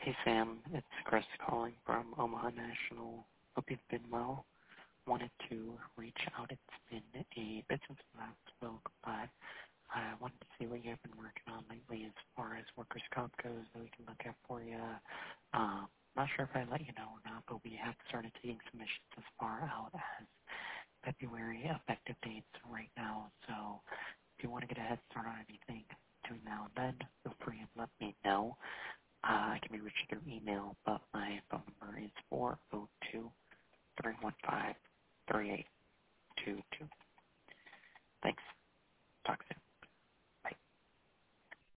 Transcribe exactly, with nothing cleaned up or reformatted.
Hey Sam, it's Chris calling from Omaha National. Hope you've been well. Wanted to reach out. It's been a bit since we last spoke, but I wanted to see what you have been working on lately as far as workers' comp goes that we can look at for you. Um, not sure if I let you know or not, but we have started taking submissions as far out as February effective dates right now. So if you want to get a head start on anything between now and then, feel free and let me know. Uh, I can be reached through email, but my phone number is four oh